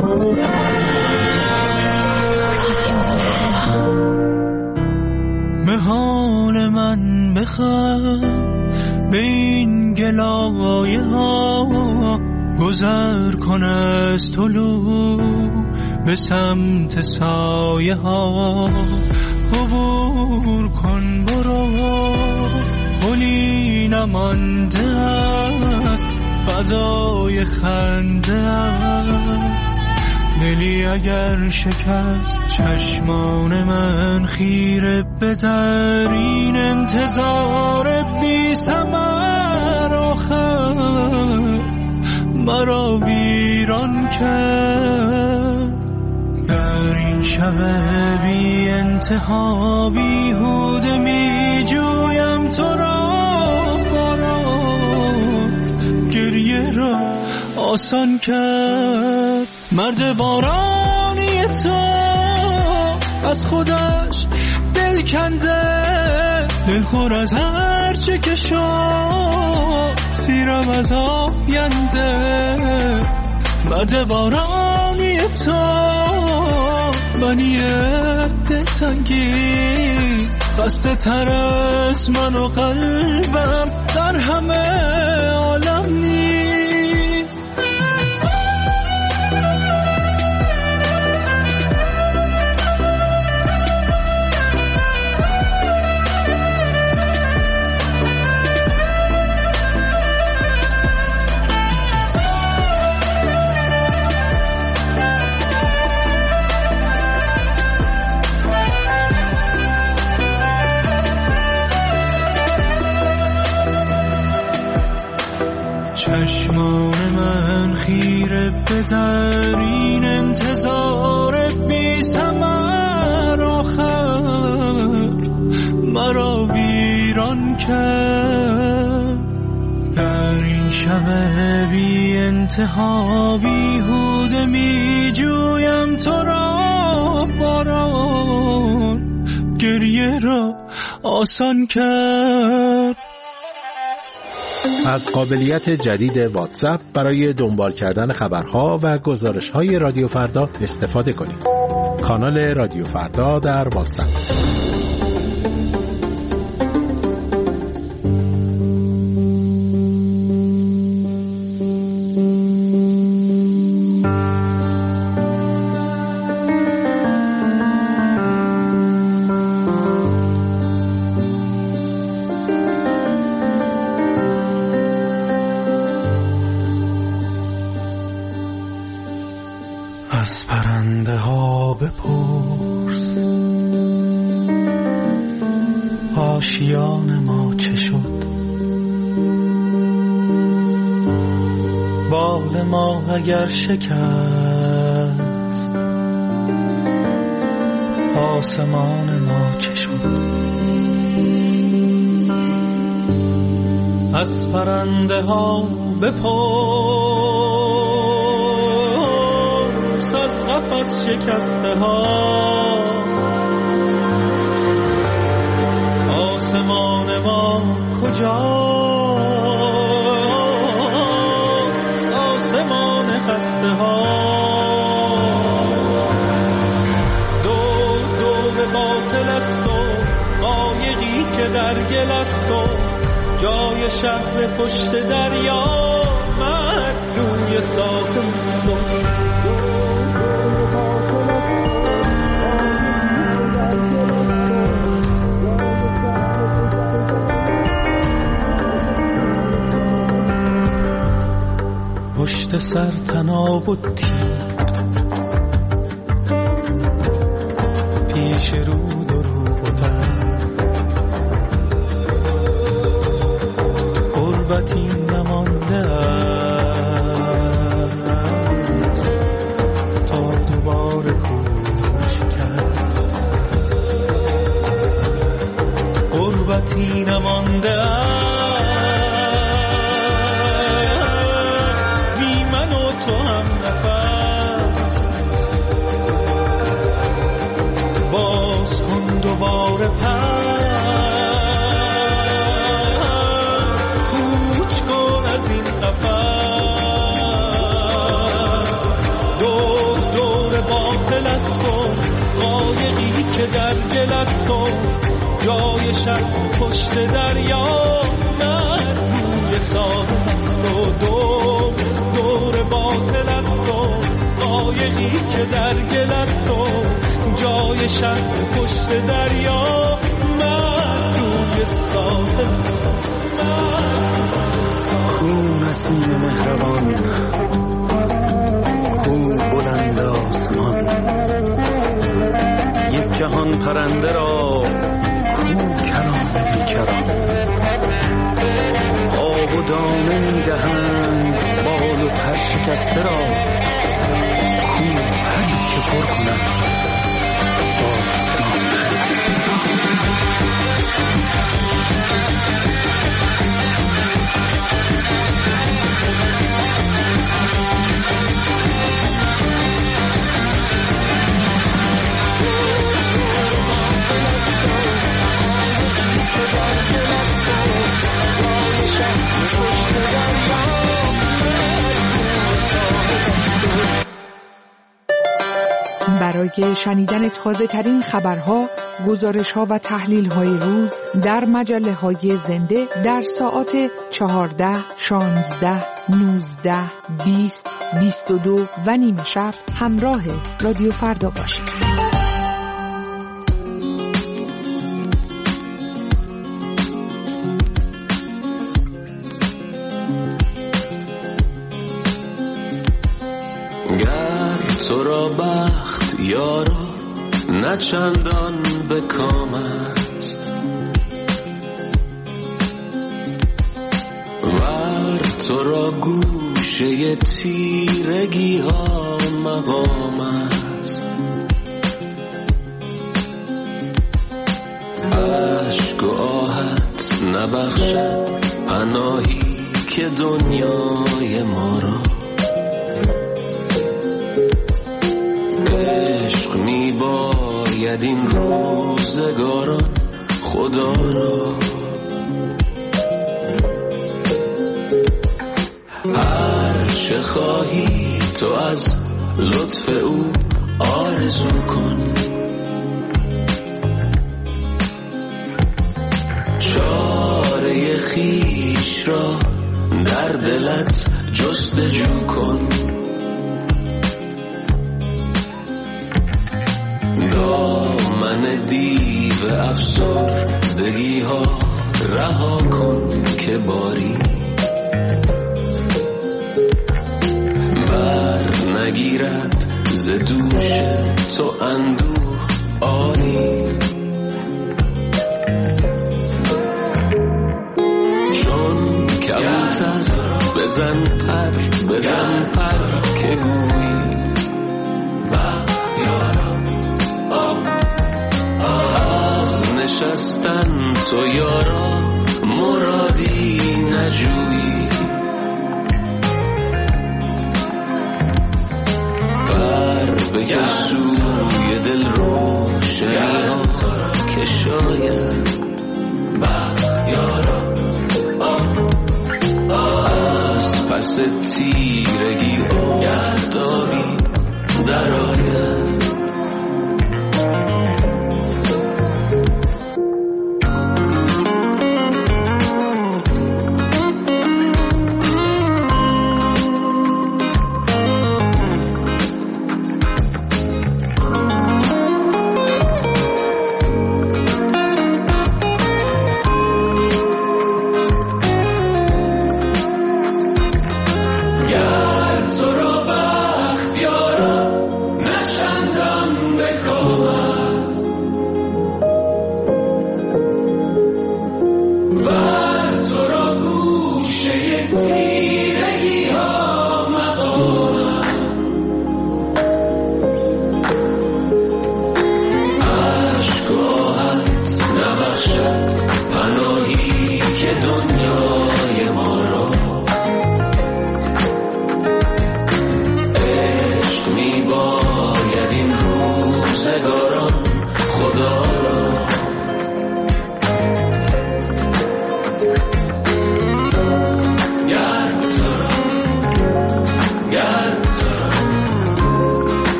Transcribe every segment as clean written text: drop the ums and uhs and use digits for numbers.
مهان من بخم به این گلایه ها، گذر کن از طلوع به سمت سایه ها، عبور کن برو پلی نمانده است، فضای خنده است. دلی اگر شکست چشمان من خیره به در این انتظار بی ثمر، آخر مرا ویران کرد. در این شب بی انتها بیهوده می جویم تو را، باران گریه را آسان کرد. مرد بارانی تو از خودش دل کنده، دلخور از هر چه که شد، سیرم از آینده. مرد بارانی تو منی دلتنگیز، خسته تر از من و قلبم در همه عالم نیست. چشمان من خیره به در این انتظار بی ثمر، آخر مرا ویران کرد. در این شب بی انتها بیهوده می جویم تو را، باران گریه را آسان کرد. از قابلیت جدید واتساپ برای دنبال کردن خبرها و گزارش‌های رادیو فردا استفاده کنید. کانال رادیو فردا در واتساپ. از پرنده ها بپرس آشیان ما چه شد، بال ما اگر شکست آسمان ما چه شد. از پرنده ها بپرس از قفس شکسته ها، آسمان ما کجاست، آسمان خسته ها. دور باطل است و قایقی که در گل است و جای شهر پشت دریا من روی ساحل است و پشت سر تناب و تیر پیش رود و روبوتر، غربتی نمانده است تا دوباره کوش کرد، غربتی نمانده است بی من و تو هم نفس. باز کن دوباره کوچ کن از این قفس. دور است و جای شب پشت دریا، من روی ساحل است و دور باطل است و قایقی که در گل است و جای شب پشت دریا، من روی ساحل است. خون نسیم مهربان، خون بلند آسمان، یک جهان پرنده را کو کرام بیکران، آب و دانه میدهند بال و پر شکسته را، کو پری که پر کند آسمان. برای شنیدن تازه ترین خبرها، گزارش‌ها و تحلیل‌های روز در مجله‌های زنده در ساعات 14، 16، 19، 20، 22 و نیم شب همراه رادیو فردا باشید. تو را بخت یارا نه چندان به کام است، ور تو را گوشه تیرگی ها مقام است، عشق و آهت نبخشد پناهی که دنیای ما را، عشق می باید این روزگاران خدا را، هر چه خواهی تو از لطف او آرزو کن، چاره خویش را در دلت جستجو کن، دامن دیو افسردگی ها رها کن که باری بر نگیرد ز دوش تو اندوه آری، چون کبوتر بزن پر که گویی بختیارم از نشستن تو یارا مرادی نجویی، بر بکش سوی دل روشنی ها که شاید بختیارم از پس تیرگی آفتابی در آید.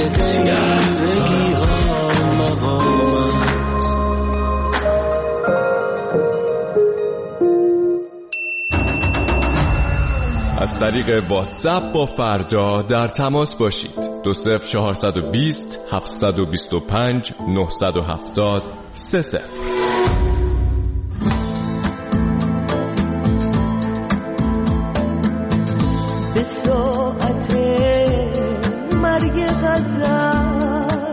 تیرگی ها مقام است. از طریق واتساپ با فردا در تماس باشید. 20420 725 970 30. به ساعت مرگ غزل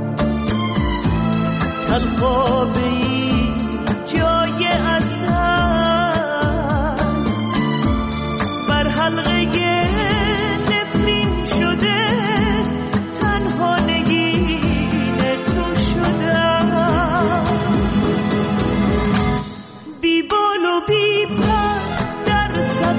تلخابی جای اصل بر حلقه نفرین شده تنها نگین تو شدم بی بال و بی پر در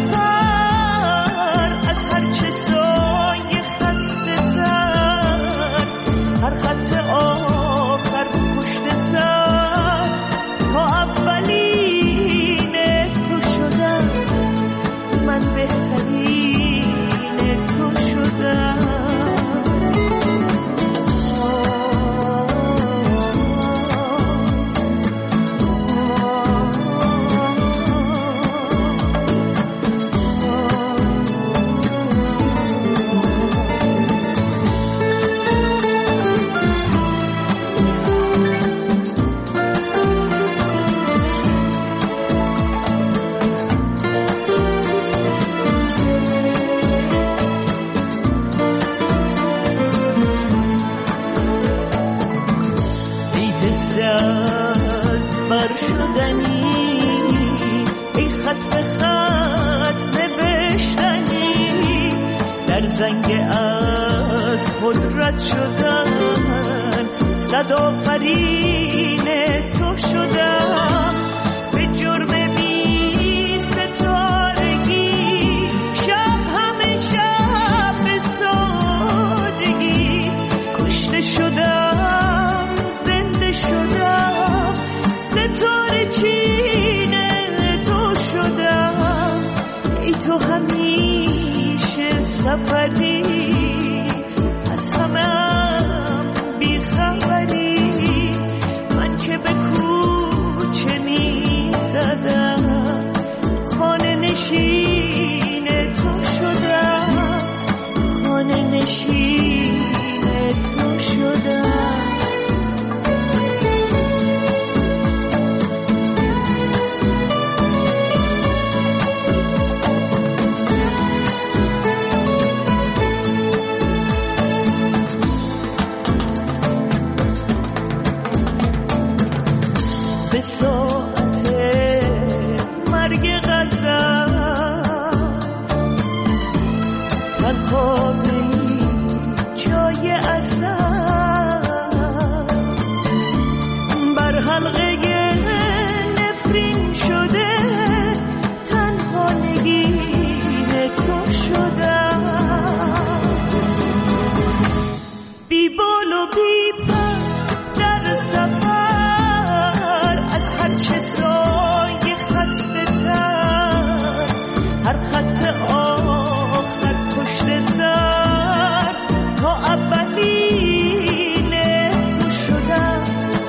سفر از هر چه سایه خسته تر هر خط آخر پشت سر تا اولین تو شدم من بهترین تو شدم قدرت شدن صد آفرین تو شدم به جرم بی ستارگی شب همه شب به سادگی کشته شدم زنده شدم ستاره چین تو شدم ای تو همیشه سفری من که به کوچه می زدم خانه نشین تو شدم خانه نشین تو شدم به ساعت مرگ غزل تلخابی جای اصل بر حلقه نفرین شده تنها نگین تو شدم بی بال و بی پر در سفر هر چه سایه خسته تر هر خط آخر پشت سر تا اولین تو شدم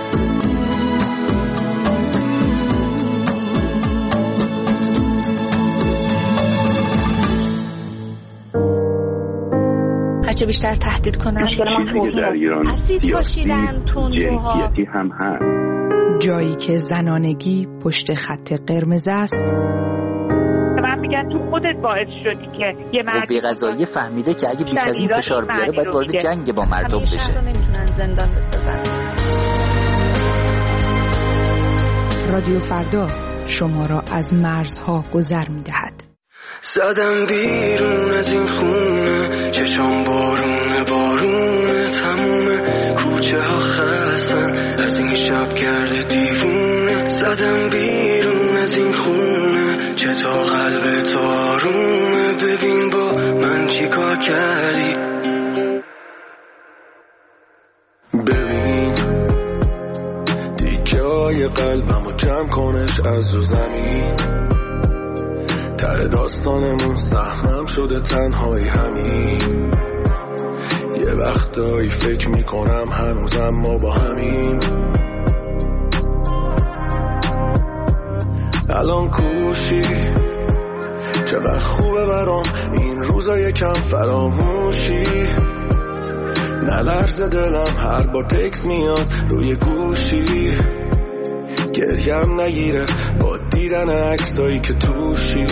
هرچه بیشتر تهدید کنن اسید پاشیدن تندروها هم هست. جایی که زنانگی پشت خط قرمز است. من میگن تو خودت باعث شدی که یه مردی قضایی فهمیده که اگه بیش از این فشار بیاره باید وارد جنگ با مردم بشه. همیشه نمیتونن زندان بسازن. رادیو فردا شما را از مرزها گذر میدهد. زدم بیرون از این خونه چشام بارونه بارونه تمومه کوچه ها خستن از این شب گرد دیوونه زدم بیرون از این خونه چه تا قلب تو آرومه ببین با من چی کار کردی ببین دیگه های قلبمو جمع کنش از رو زمین ته داستانمون سهمم شده تنهایی همین یه یه وقتایی فکر میکنم هنوزم ما با همیم. الان کوشی چقدر خوبه برام این روزا یکم فراموشی. نلرزه دلم هر بار تکس میاد روی گوشی. گریم نگیره با دیدن عکسایی که توشی.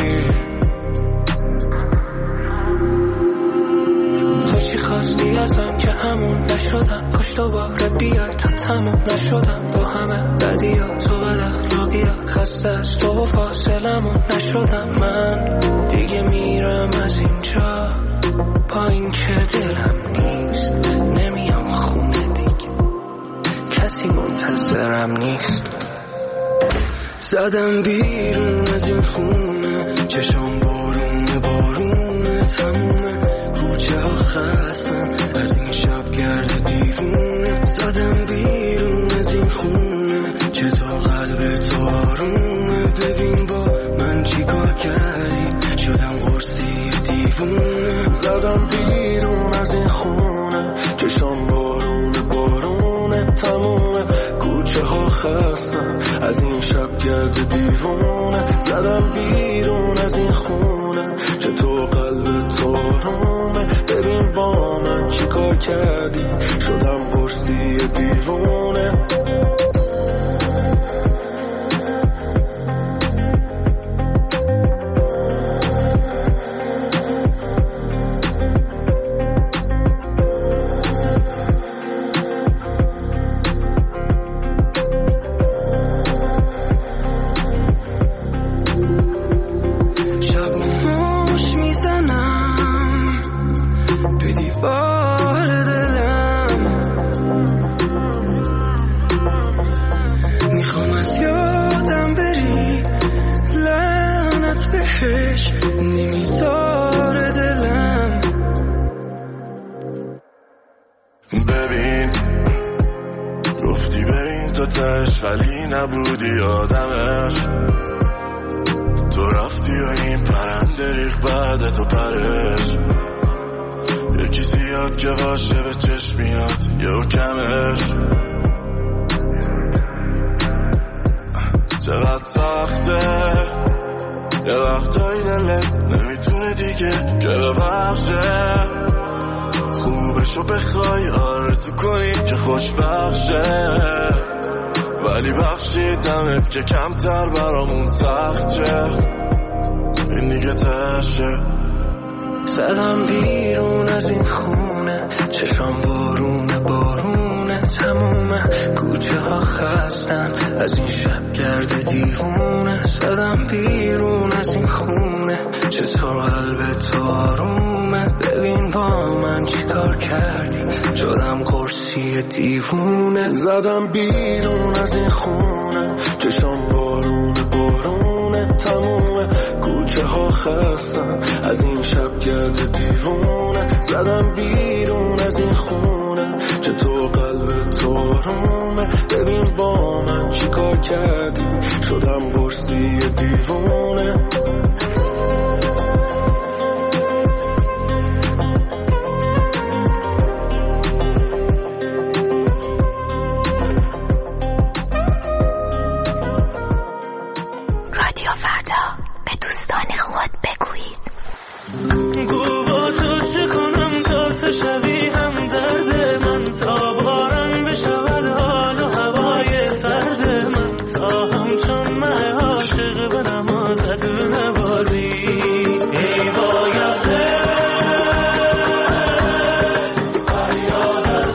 تو چی خواستی ازم که همون نشدم؟ کاش دوباره بیای تا تموم نشدم با همه بدیات تو بد اخلاقیات. خسته از تو و فاصلمون نشدم من دیگه. میرم از اینجا با این که دلم نیست. نمیام خونه دیگه کسی منتظرم نیست. زدم بیرون از این خونه چشام بارونه بارونه تمومه. کوچه ها خستن از این شب گرد دیوونه. زدم بیرون از این خونه چطور قلب تو آرومه. ببین با من چی کار کردی شدم قرصی دیوونه. زدم بیرون از این خونه چشام بارونه بارونه تمومه. کوچه ها خستن از این شب گرد دیوونه. زدم بیرون از این خونه چطور قلب تو آرومه. ببین با من چی کار کردی شدم قرصی دیوونه. ولی نبودی آدمش. تو رفتی و این پرنده ریخ بعد تو پرش. یکی زیاد که باشه به چشم میاد یا کمش. چقدر سخته یه وقتایی دلت نمیتونه دیگه که ببخشه. خوبشو بخوای آرزو کنی که خوشبخشه. ولی بخشیدمت که کمتر برامون سخت شه. این دیگه تشه. زدم بیرون از این خونه چشام بارونه بارونه تمومه. کوچه ها خستن از این شب گرد دیوونه. زدم بیرون از این خونه چطور قلب تو آرومه. ببین با من چی کار کردی شدم قرصی دیوونه. زدم بیرون از این خونه چشام بارونه بارونه تمومه. کوچه ها خستن از این شب گرد دیوونه. زدم بیرون از این خونه چطور قلب تو آرومه. ببین با من چی کار کردی شدم قرصی دیوونه. رادیو فردا به دوستان خود بگویید. گو با تو چه کنم تا تو شوی هم درد من. تا باران بشود حال و هوای سرد من. تا همچون من عاشق به نمازت نبازی. ای بایسته فریاد از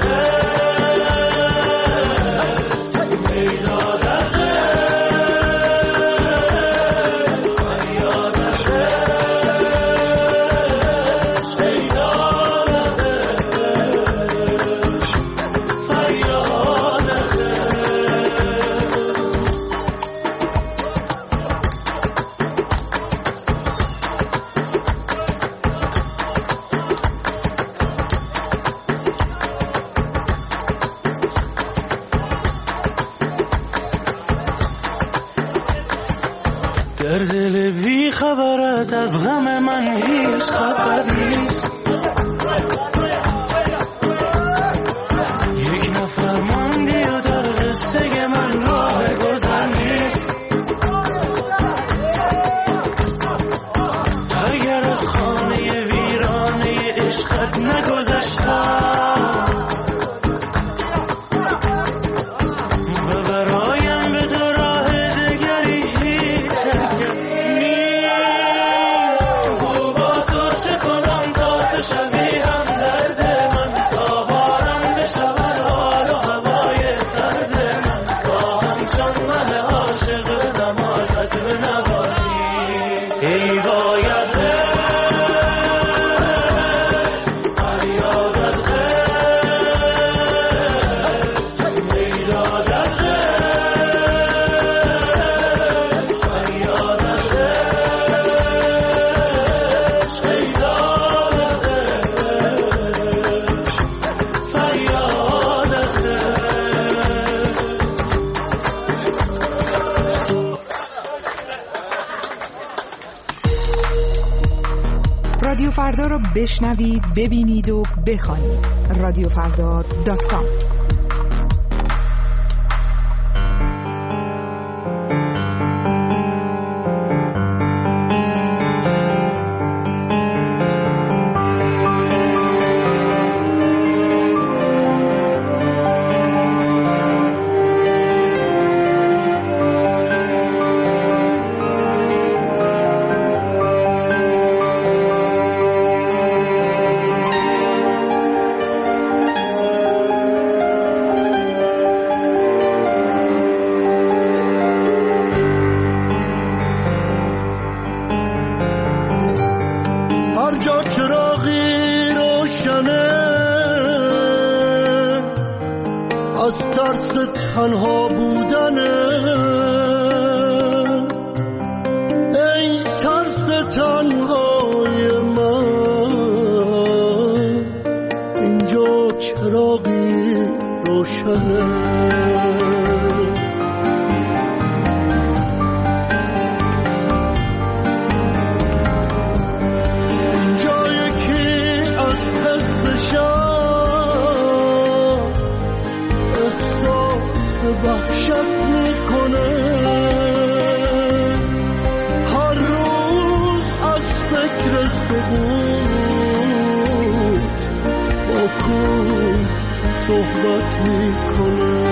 در دل بی خبرت از غم من هیچ خبر نیست. فردا را بشنوید، ببینید و بخوانید. رادیوفردا.com. تنها بودنه، ای ترس تنهای من، اینجا چراغی روشنه. وحشت میکنه، هر روز از فکر سقوط با کون صحبت میکنه.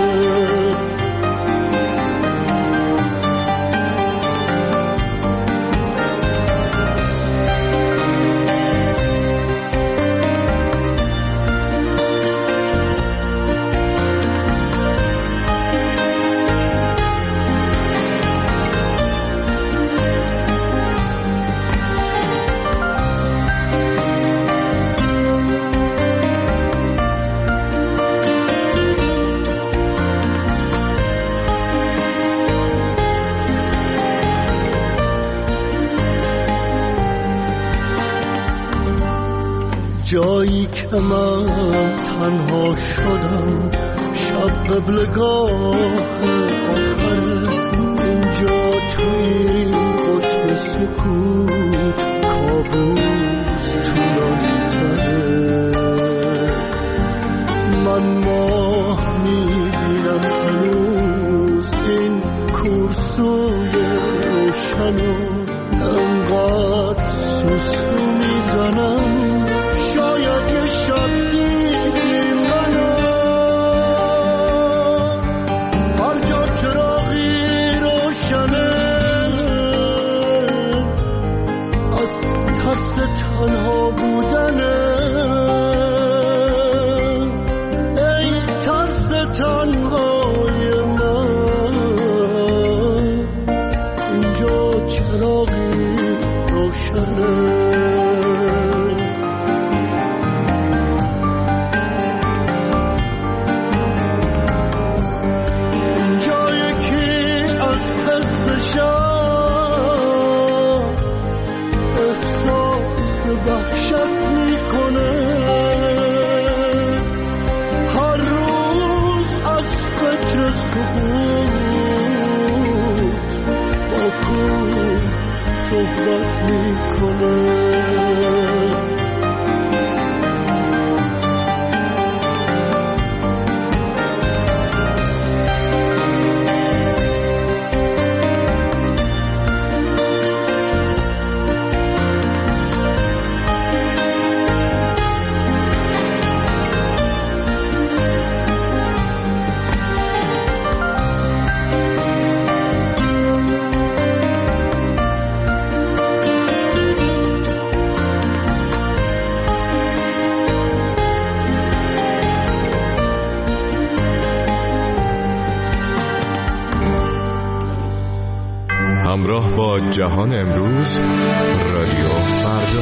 جایی که من تنها شدم، شب قبلگاه آخره، اینجا توی قطب سکوت کابوس طولانی تره. من ماه میبینم هنوز این کورسوی روشنو، انقدر سوسو میزنم شاید یه شب دیدی منو. هر جا چراغی روشنه، از ترس تنها بودنه، ای ترس تنهای من، اینجا چراغی روشنه. وحشت میکنه، هر روز از فکر سقوط با کون صحبت میکنه. همراه با جهان امروز، رادیو فردا.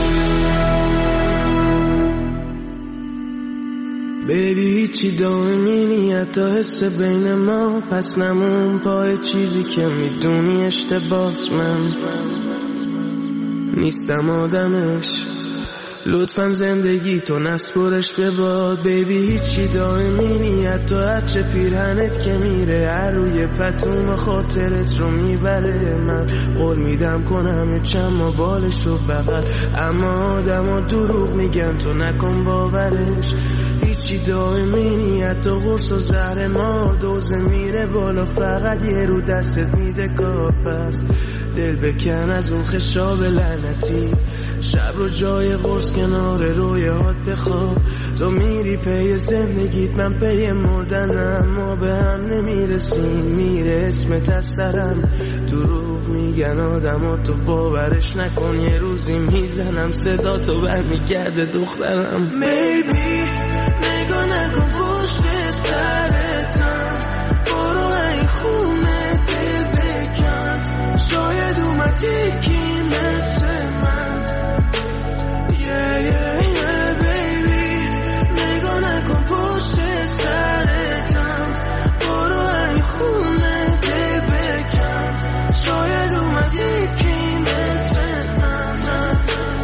بیبی هیچی دائمی نیت تا حس بین ما، پس نمون پای چیزی که میدونی اشتباس. من نیستم آدمش، لطفاً زندگی تو نسپرش به باد بیبی، هیچی دائمی نیت تو هرچه پیرهنت که میره هر روی پتوم خاطرت رو میبره. من قول میدم کنم چما بالش رو بغل، اما آدم ها دروغ میگن تو نکن باورش. هیچی دائمی نیت تو قرص و زهر ما دوزه میره بالا، فقط یه رو دستت میده کافست. دل بکن از اون خشاب لعنتی، شب رو جای قرص کنار رویات بخواب. تو میری پی زندگیت من پی مردنم، ما به هم نمیرسیم میره اسمت از سرم. دروغ میگن آدم ها تو باورش نکن، یه روزی میزنم صدا تو برمیگرده دخترم. Maybe نگاه نکن پشت سرتم، برو این خونه دل بکن، شاید اومد یکی مثل من. Yeah, yeah, yeah, baby نگاه نکن پشت سرتم، برو این خونه دل بکن، شاید اومد یکی مثل من.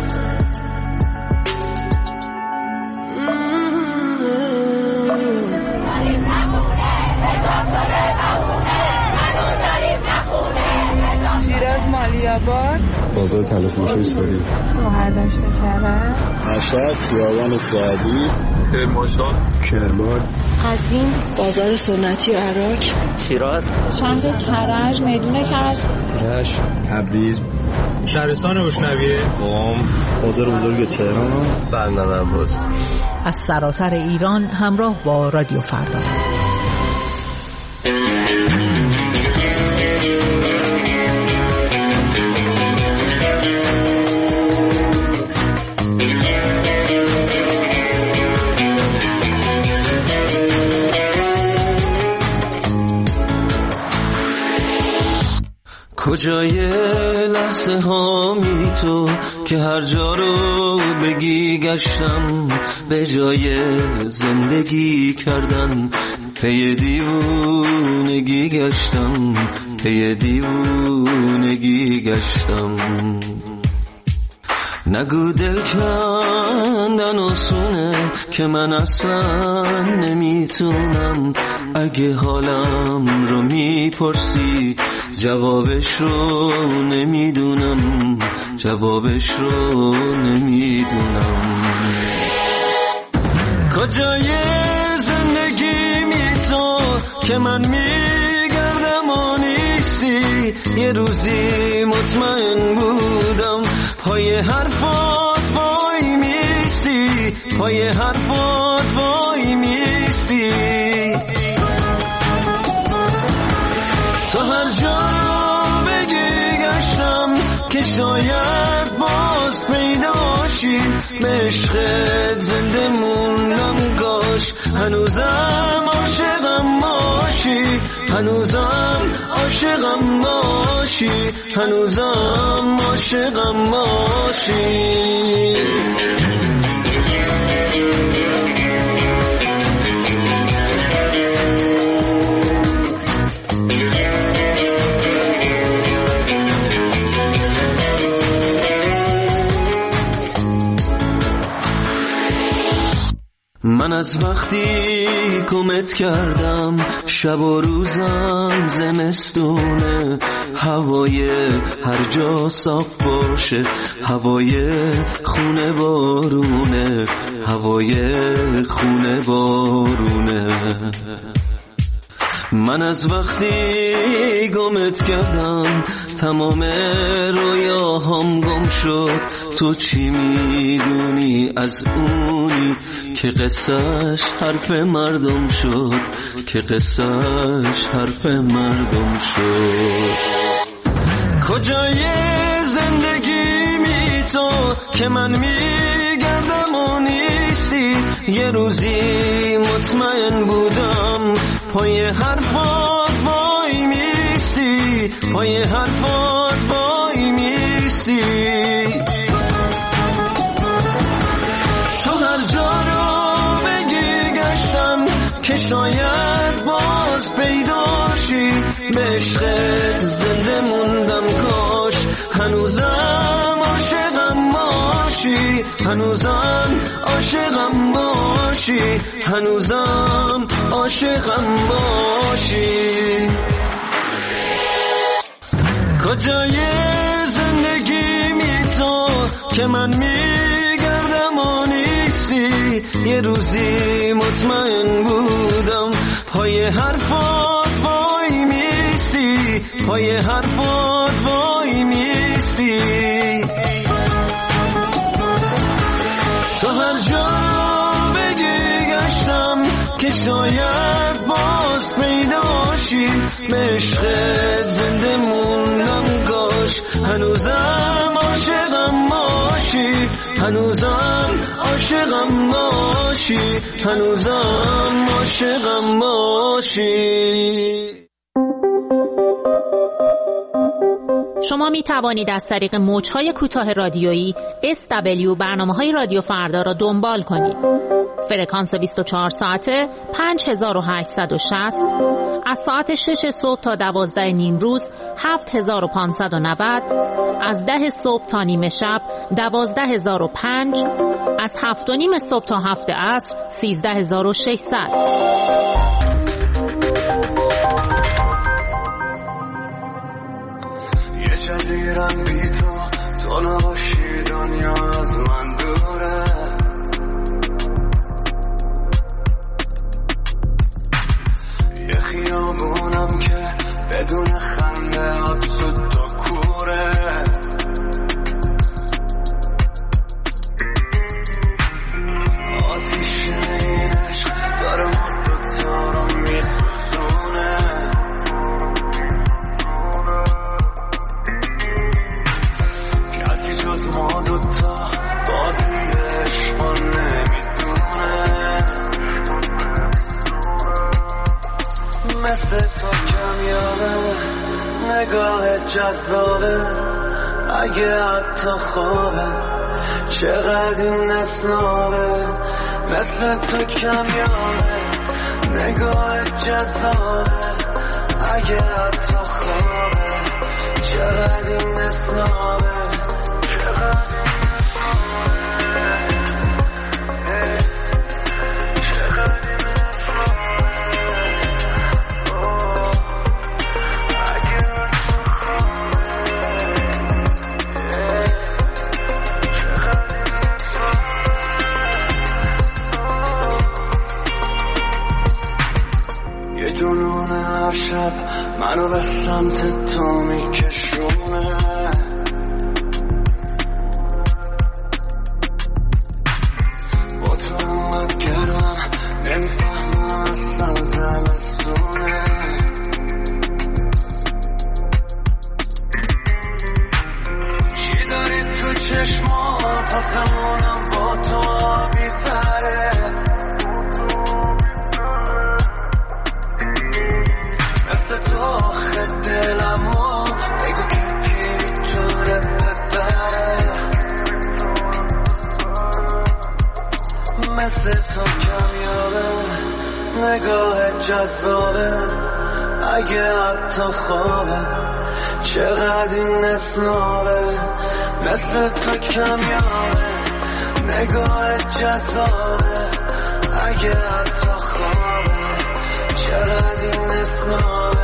شیراز مالیاباد، بازار تلفروشی ساری، مهردشت کرد، مشهد خیابان سعدی، کرمانشاه، کرمان، قزوین، بازار سنتی عراق، شیراز، شهر کرج، میدون کرج، رشت، تبریز، شهرستان روشنویه، قم، بازار بزرگ تهران، بندر عباس. از سراسر ایران همراه با رادیو فردا. کجای لحظه هامی تو که هر جا رو بگی گشتم، به جای زندگی کردن پی دیوونگی گشتم، پی دیوونگی گشتم. نگو دل کندن آسونه که من اصلا نمیتونم، اگه حالم رو میپرسی جوابش رو نمیدونم، جوابش رو نمیدونم. کجای زندگی می تو که من میگردم و نیستی، یه روزی مطمئن بودم پای حرفات وای میستی، پای حرفات وای میستی. تو هر جا رو بگی گشتم که شاید باز پیداشی، به عشقت زنده موندم کاش هنوزم عاشقم باشی، هنوزم عاشقم باشی، هنوزم عاشقم باشی. من از وقتی گمت کردم شب و روزم زمستونه، هوای هر جا صاف باشه، هوای خونه بارونه، هوای خونه بارونه. من از وقتی گمت کردم تمام رویاهام گم شد، تو چی میدونی از اونی که قصهش حرف مردم شد، که قصهش حرف مردم شد. کجای زندگی می تو که من میگردم و نیستی، یه روزی مطمئن بودم پای حرفات وای میستی، پای حرفات وای میستی. تو هر جا رو بگی گشتم که شاید باز پیداشی، به عشقت زنده موندم کاش هنوزم عاشقم باشی، باشی، هنوزم عاشقم باشی، هنوزم عاشقم باشی. کجای زندگیمی تو که من میگردم و نیستی؟ یه روزی مطمئن بودم پای حرفات وای میستی، پای حرفات وای میستی. تو هر جا بگی گشتم که شاید باز پیداشی، به عشقت زنده موندم کاش هنوزم عاشقم باشی، هنوزم عاشقم باشی، هنوزم عاشقم باشی. شما می توانید از طریق موج‌های کوتاه رادیویی SW برنامه‌های رادیو فردا را دنبال کنید. فرکانس 24 ساعته 5860 از ساعت 6 صبح تا 12 نیم روز 7590، از 10 صبح تا نیمه شب 12005، از 7 و نیم صبح تا 7 عصر 13600. جدیرم بی تو نباشی دنیا از من دوره. یه خیابونم که بدون خنده هات سود تا کوره. آتیش این عشق داره ما دوتا رو میسوزونه. ما دوتا بازی عشقا نمیدونه. مثل تو کمیابه نگاه جذابه، اگه حتی خوابه چقدر این نسنابه. مثل تو کمیابه نگاه جذابه، اگه حتی خوابه چقدر این نسنابه. یه جنون هر شب منو به سمت تو میکشونه. با تو اومد گرم نمیفهمم اصلا زمستونه. چی داری تو چشمات آسمونم با تو آبی تره. مثل تو آخه دلمو بگو که پیتونه ببره. مثل تو کمیابه نگاه جذابه، اگه حتی خوابه چقدر این نسنابه. مثل تو کمیابه نگاه جذابه، اگه حتی خوابه چقدر این نسنابه.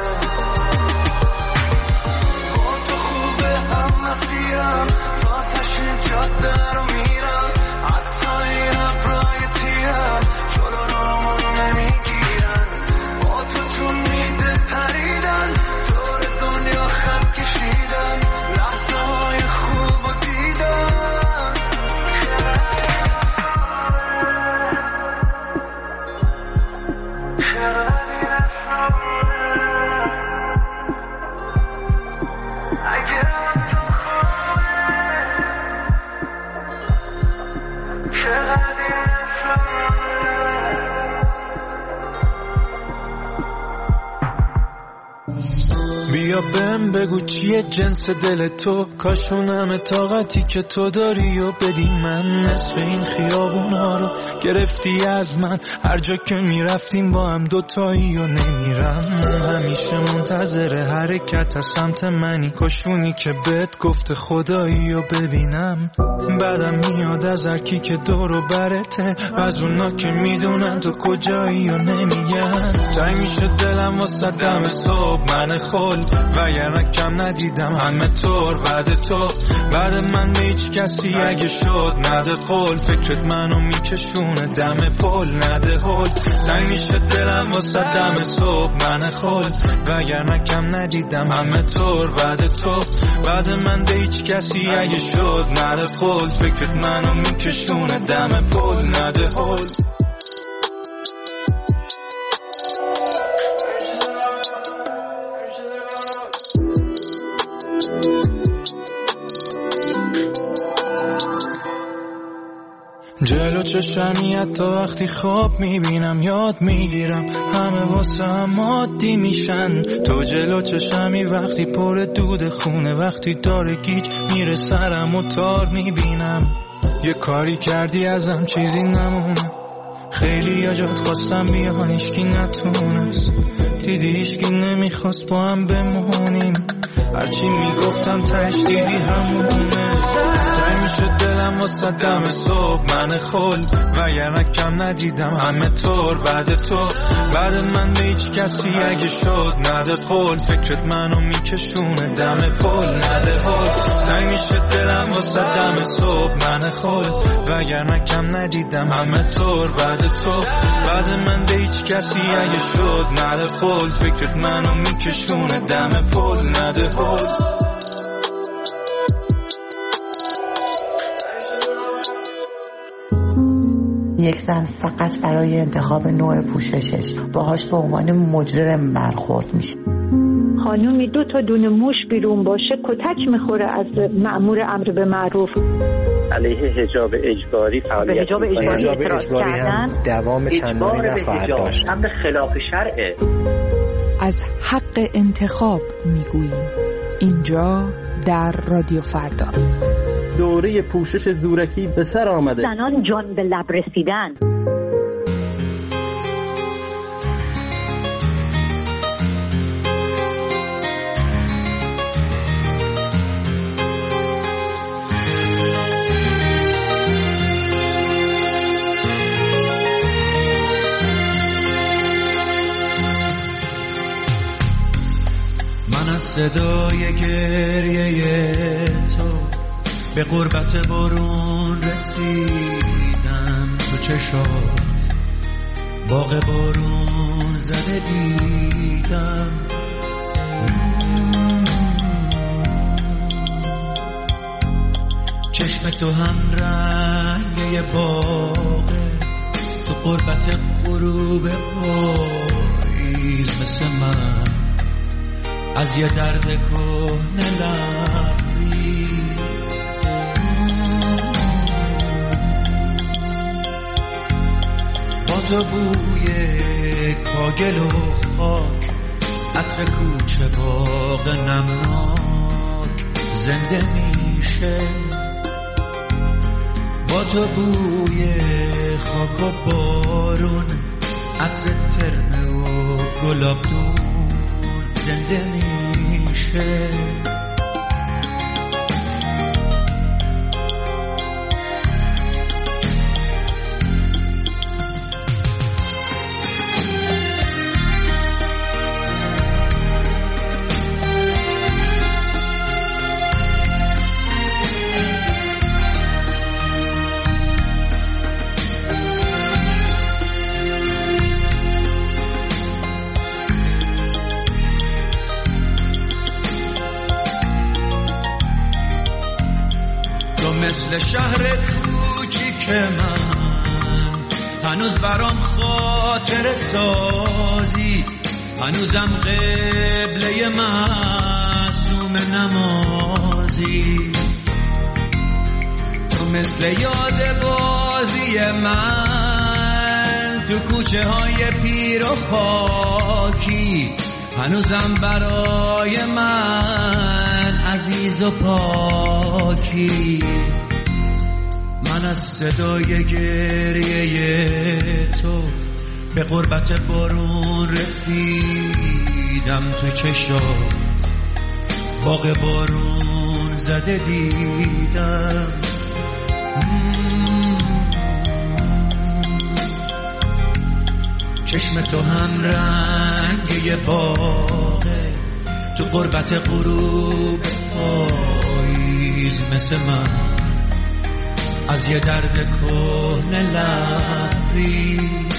با تو خوبه هم مسیرم تا تشین جاده رو میرم. حتی این ابرای تیرم جلو رامون نمیگیرن. با تو چون میده پریدن دور دنیا خط کشیدن. لحظه های خوب و دیدن. بیا بهم بگو چیه جنس دل تو، کاشونم طاقتی که تو داری و بدی من. نصف این خیابونا رو گرفتی از من، هر جا که میرفتیم با هم دوتایی و نمیرم. همیشه منتظر حرکت از سمت منی، کاشونی که بهت گفته خدایی و ببینم. بعدم میاد از هر کی که دور و برته، از اونا که میدونن تو کجایی و نمیگن. تنگ میشه دلم واسه دم صبح من خل، وگرنه کم ندیدم همه طور بعد تو. بعد من به هیچ کسی اگه شد نده قول، فکرت منو میکشونه دم پل نده هل. تنگ میشه دلم واسه دم صبح من خل، وگرنه کم ندیدم همه طور بعد تو. بعد من به هیچ کسی اگه شد نده قول، فکرت منو میکشونه دم پل نده هل. جلو چشمی حتی وقتی خواب میبینم یاد میگیرم، همه واسه هم عادی میشن. تو جلو چشمی وقتی پر دود خونه، وقتی داره گیج میره سرم و تار میبینم. یه کاری کردی ازم چیزی نمونه، خیلی یا جات خواستم بیان هیچکی نتونست، دیدی هیچکی نمیخواست با هم بمونیم، هرچی میگفتم تش دیدی همونه. تنگ میشه دلم واسه دم صبح من خل، وگرنه کم ندیدم همه طور بعد تو. بعد من به هیچ کسی اگه شد نده قول، فکرت منو میکشونه دم پل نده هل. تنگ میشه دلم واسه دم صبح من خل، وگرنه کم ندیدم همه طور بعد تو. بعد من به هیچ کسی اگه شد نده قول، فکرت منو میکشونه دم پل نده هل. یک زن فقط برای انتخاب نوع پوششش باهاش به عنوان مجرم برخورد میشه. خانومی 2 تا دونه موش بیرون باشه کتک میخوره از مأمور امر به معروف. علیه حجاب اجباری فعالیت حجاب اجباری کردن، دوام چندانی نخواهد داشت. امر خلاف شرعه. از حق انتخاب میگوییم اینجا در رادیو فردا. دوره پوشش زورکی به سر آمده. زنان جان به لب رسیدن. من از صدای گریه تو به غربت بارون رسیدم، تو چشات باغ بارون زده دیدم. چشم تو هم رنگ باغه، تو غربت غروب پاییز مثل من از یه درد کهنه لبریز. با تو بوی کاگل و خاک، عطر کوچه باغ نمناک زنده میشه. با تو بوی خاک و بارون، عطر ترمه و گلابدون زنده میشه. مثل شهر کوچیک من هنوز برام خاطر سازی، هنوزم قبله معصوم نمازی. تو مثل یاد بازی من تو کوچه های پیر و خاکی، هنوزم برای من عزیز و پاکی. من از صدای گریه تو به غربت بارون رسیدم، تو چشات باغ بارون زده دیدم. چشم تو هم رنگ یه باغه، تو غربت غروب پاییز مثل من از یه درد کهنه لبریز.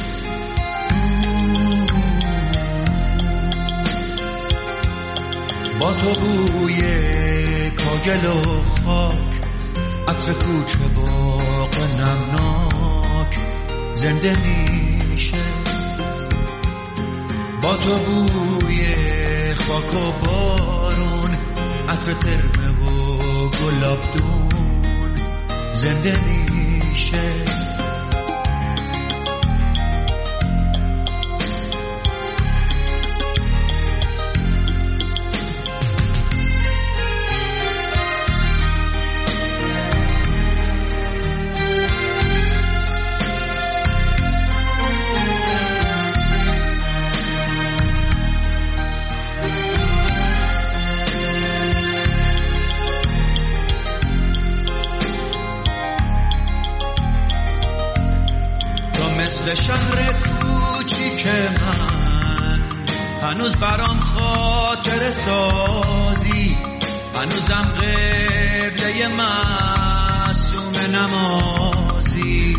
با تو بوی کاگل و خاک، عطر کوچه باغ نمناک زنده میشه. با تو بوی خاک و بارون، عطر ترمه و گلابدون زنده میشه. مثل شهر کوچیک من هنوز برام خاطر سازی، هنوزم قبله معصوم نمازی.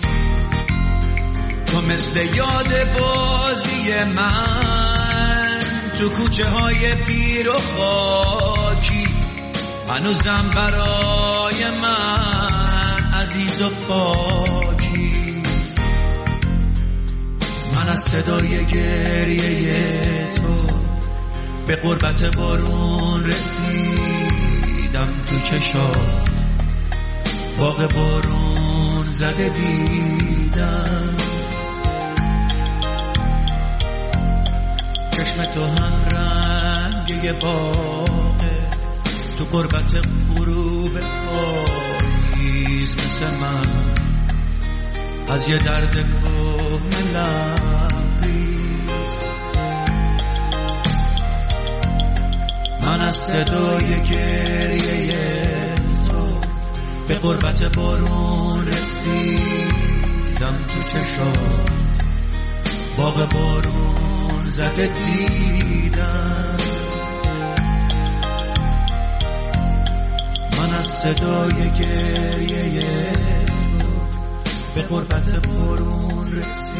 تو مثل یاد بازی من تو کوچه های پیر و خاکی، هنوزم برای من عزیز و پاکی. من از صدای گریه تو به غربت بارون رسیدم، تو چشات باغ بارون زده دیدم. چشم تو هم رنگ باغه، تو غربت غروب پاییز مثل من از یه درد کهنه لبریز. من از صدای گریه تو به غربت بارون رسیدم، تو چشات باغ بارون زده دیدم. من از صدای گریه به غربت بارون رسیدم.